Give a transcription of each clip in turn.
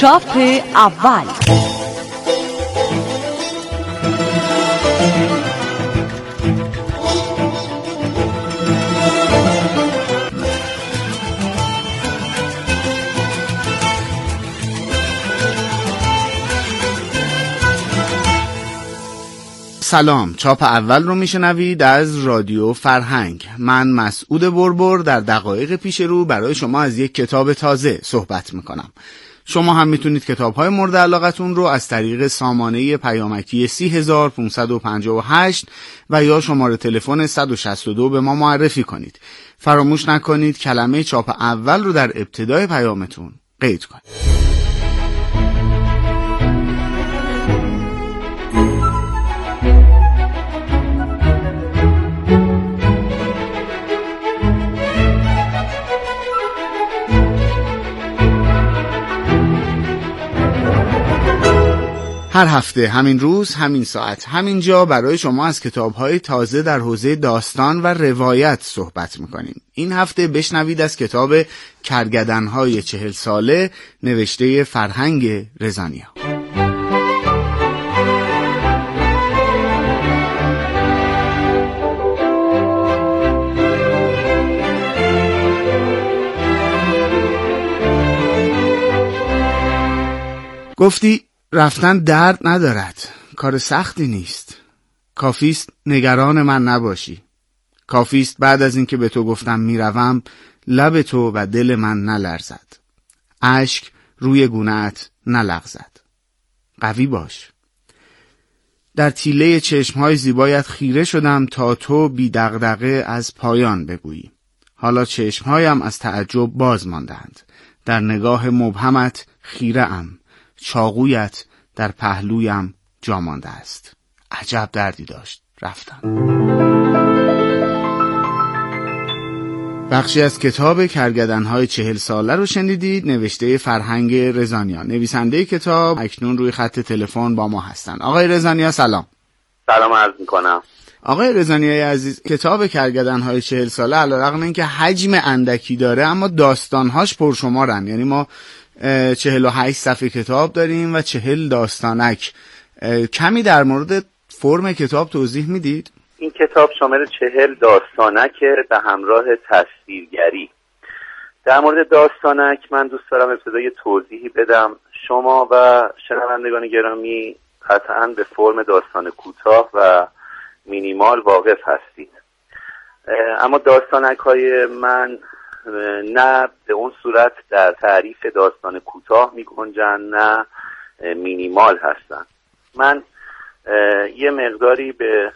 چاپ اول. سلام، چاپ اول رو میشنوید از رادیو فرهنگ. من مسعود بربر در دقایق پیش رو برای شما از یک کتاب تازه صحبت میکنم. شما هم میتونید کتاب‌های مورد علاقتون رو از طریق سامانه پیامکی 30558 و یا شماره تلفن 162 به ما معرفی کنید. فراموش نکنید کلمه چاپ اول رو در ابتدای پیامتون قید کنید. هر هفته همین روز، همین ساعت، همین جا برای شما از کتاب‌های تازه در حوزه داستان و روایت صحبت می‌کنیم. این هفته بشنوید از کتاب کرگدن‌های 40 ساله نوشته فرهنگ رضانیا. گفتی رفتن درد ندارد، کار سختی نیست. کافیست نگران من نباشی. کافیست بعد از اینکه به تو گفتم میروم لب تو و دل من نلرزد، اشک روی گونه‌ات نلغزد. قوی باش. در تیله چشمهای زیبایت خیره شدم تا تو بی دغدغه از پایان بگویی. حالا چشمهایم از تعجب باز ماندند. در نگاه مبهمت خیره ام. چاقویت در پهلویم جا مانده است. عجب دردی داشت رفتن. بخشی از کتاب کرگدن‌های 40 ساله رو شنیدید، نوشته فرهنگ رضانیا. نویسنده کتاب اکنون روی خط تلفن با ما هستن. آقای رضانیا سلام. سلام عرض می‌کنم. آقای رضانیای عزیز، کتاب کرگدن‌های 40 ساله علیرغم اینکه حجم اندکی داره اما داستان‌هاش پرشمارن. یعنی ما 48 صفحه کتاب داریم و 40 داستانک. کمی در مورد فرم کتاب توضیح میدید؟ این کتاب شامل 40 داستانک به همراه تصویرگری. در مورد داستانک من دوست دارم ابتدای توضیحی بدم. شما و شنوندگان گرامی قطعاً به فرم داستان کوتاه و مینیمال واقف هستید، اما داستانک های من نه به اون صورت در تعریف داستان کوتاه می گنجن نه مینیمال هستن. من یه مقداری به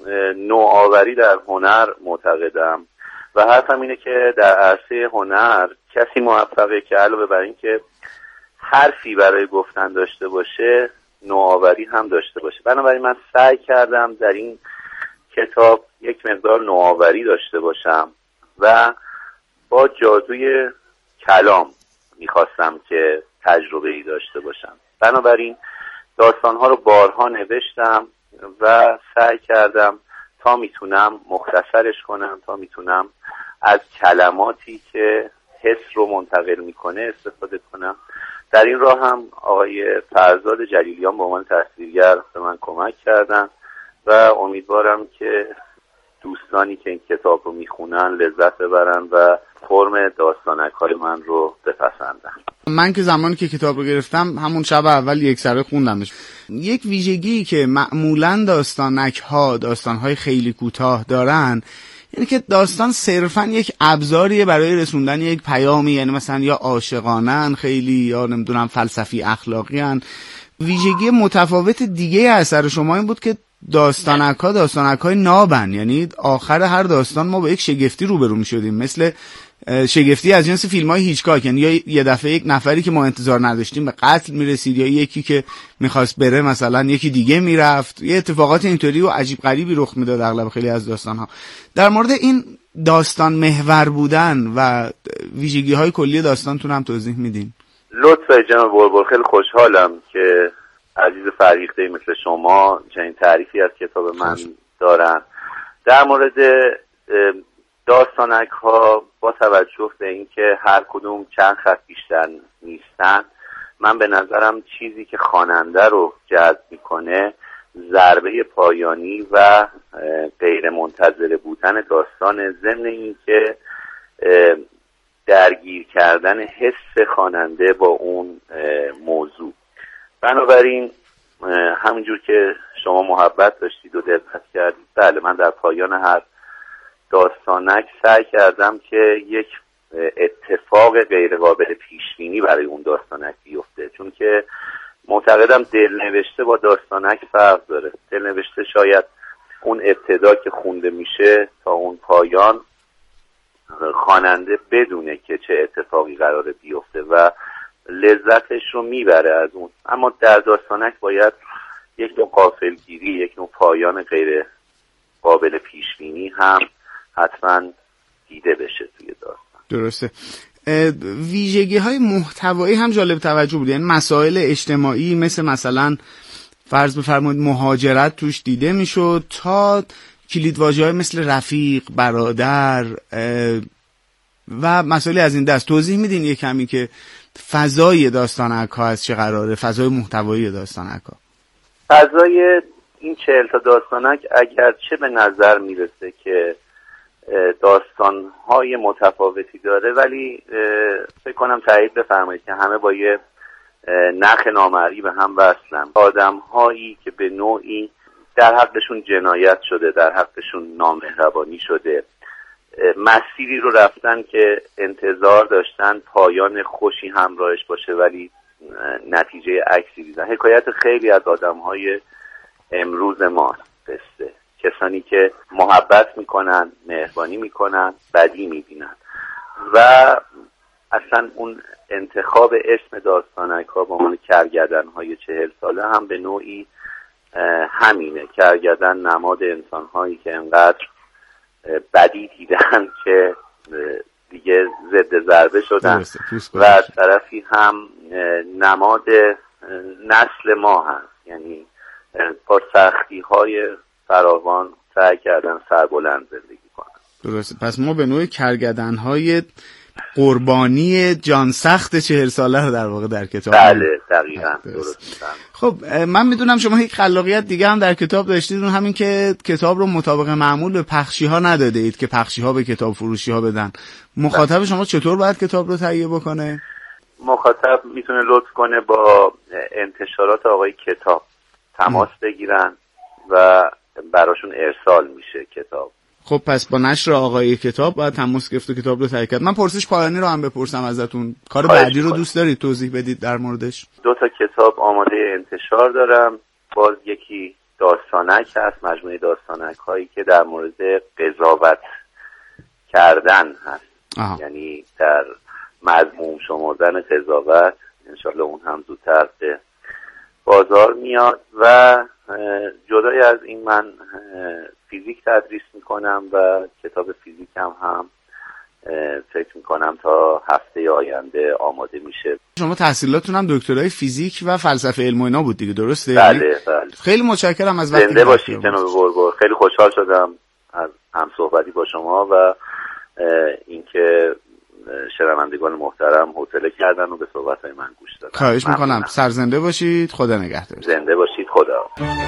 نوآوری در هنر معتقدم و حرفم اینه که در عرصه هنر کسی موفقه که علاوه بر این که حرفی برای گفتن داشته باشه نوآوری هم داشته باشه. بنابراین من سعی کردم در این کتاب یک مقدار نوآوری داشته باشم و با جادوی کلام میخواستم که تجربه‌ای داشته باشم. بنابراین داستانها رو بارها نوشتم و سعی کردم تا میتونم مختصرش کنم، تا میتونم از کلماتی که حس رو منتقل میکنه استفاده کنم. در این راه هم آقای فرزاد جلیلیان به عنوان تصویرگر به من کمک کردن و امیدوارم که دوستانی که این کتاب رو میخونن لذت ببرن و فرم داستانک‌های من رو بپسندن. من که زمانی که کتاب رو گرفتم همون شب اول یک سره خوندمش. یک ویژگی که معمولاً داستانهای خیلی کوتاه دارن یعنی که داستان صرفاً یک ابزاریه برای رسوندن یک پیامی، یعنی مثلا یا عاشقانه‌ان خیلی یا نمیدونم فلسفی اخلاقی‌ان. ویژگی متفاوت دیگه اثر شما این بود که داستانک‌های نابن، یعنی آخر هر داستان ما با یک شگفتی روبرو می‌شدیم، مثل شگفتی از جنس فیلم‌های هیچکاک. یعنی یا یه دفعه یک نفری که ما انتظار نداشتیم به قتل میرسید یا یکی که میخواست بره مثلا یکی دیگه میرفت. یه اتفاقات اینطوری و عجیب غریبی رخ میداد اغلب خیلی از داستان‌ها. در مورد این داستان محور بودن و ویژگی‌های کلی داستانتون هم توضیح میدین؟ لطفاً جناب بربر، خیلی خوشحالم که عزیز فرهیخته مثل شما چنین تعریفی از کتاب من دارن. در مورد داستانک ها با توجه به اینکه هر کدوم چند خط بیشتر نیستن من به نظرم چیزی که خواننده رو جذب میکنه ضربه پایانی و غیر منتظره بودن داستان، ضمن این که درگیر کردن حس خواننده با اون موضوع. بنابراین همونجور که شما محبت داشتید و دقت کردید، بله من در پایان هر داستانک سعی کردم که یک اتفاق غیر قابل پیش بینی برای اون داستانک بیفته، چون که معتقدم دلنوشته با داستانک فرق داره. دلنوشته شاید اون ابتدا که خونده میشه تا اون پایان خواننده بدونه که چه اتفاقی قراره بیفته و لذتش رو میبره از اون. اما در داستانک باید یک نوع غافلگیری، یک نوع پایان غیر قابل پیش بینی هم حتما دیده بشه توی داستان. درسته. ویژگی های محتوایی هم جالب توجه بود، یعنی مسائل اجتماعی مثلا فرض بفرمایید مهاجرت توش دیده میشد تا کلیدواژه‌های مثل رفیق، برادر و مسائلی از این دست. توضیح میدین یه کمی که فضای داستانک ها از چه قراره، فضای محتوایی داستانک ها؟ فضای این 40 تا داستانک اگرچه به نظر میرسه که داستان‌های متفاوتی داره، ولی فکر کنم تایید بفرمایید که همه با یه نخ نامرئی به هم وصلن. آدم‌هایی که به نوعی در حقشون جنایت شده، در حقشون نامهربانی شده، مسیری رو رفتن که انتظار داشتن پایان خوشی همراهش باشه ولی نتیجه عکسی دیدن. حکایت خیلی از آدم‌های امروز ما قصه، کسانی که محبت میکنن، مهربانی میکنن، بدی میبینن و اصلا اون انتخاب اسم داستانک ها با عنوان کرگدن های 40 ساله هم به نوعی همینه. کرگدن نماد انسان هایی که انقدر بدی دیدن که دیگه ضد ضربه شدن و از طرفی هم نماد نسل ما هست، یعنی با سختی های فراوان سعی کردن سربلند زندگی کنن. درسته. پس ما به نوعی کرگدن‌های قربانی جان سخت 40 ساله رو در واقع در کتاب. بله دقیقاً درست. خب من میدونم شما یک خلاقیت دیگه هم در کتاب داشتید، اون همین که کتاب رو مطابق معمول به پخشی ها نداده اید که پخشی ها به کتاب فروشی ها بدن. مخاطب شما چطور باید کتاب رو تهیه بکنه؟ مخاطب میتونه لطف کنه با انتشارات آقای کتاب تماس بگیرن و براشون ارسال میشه کتاب. خب پس با نشر آقای کتاب باید تماس گرفت و کتاب رو تهیه کرد. من پرسش پایانی رو هم بپرسم ازتون، کار بعدی رو دوست دارید توضیح بدید در موردش؟ 2 تا کتاب آماده انتشار دارم. باز یکی داستانک هست، مجموعه داستانک هایی که در مورد قضاوت کردن هست. یعنی در مضمون شمردن قضاوت. انشالله اون هم زودتر به بازار میاد. و جدای از این من فیزیک تدریس میکنم و کتاب فیزیک هم فکر میکنم تا هفته آینده آماده میشه. شما تحصیلاتون هم دکترای فیزیک و فلسفه علم و اینا بود دیگه، درسته؟ بله. خیلی متشکرم از وقتی زنده باشید جناب بربر. خیلی خوشحال شدم از هم صحبتی با شما و اینکه شنوندگان محترم حوصله کردن و به صحبت‌های من گوش دادن. خواهش میکنم. سرزنده باشید. خدا نگهدار. زنده باشید. خدا.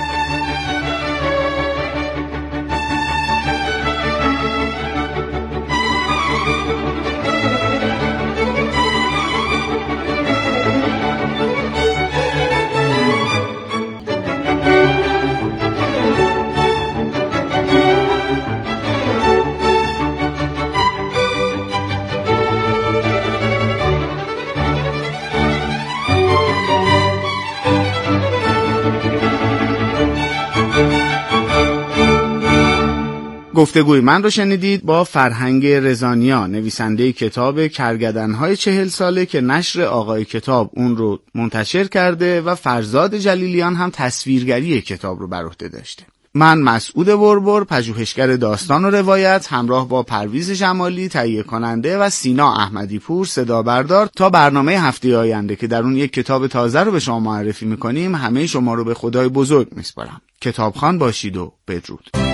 گفتگوی من رو شنیدید با فرهنگ رضانیان، نویسنده کتاب کرگدن‌های 40 ساله که نشر آقای کتاب اون رو منتشر کرده و فرزاد جلیلیان هم تصویرگری کتاب رو بر عهده داشته. من مسعود بربر، پژوهشگر داستان و روایت، همراه با پرویز جمالی تهیه کننده و سینا احمدی پور صدا بردار، تا برنامه هفته آینده که در اون یک کتاب تازه رو به شما معرفی می‌کنیم، همه شما رو به خدای بزرگ می‌سپارم. کتابخوان باشید و بدرود.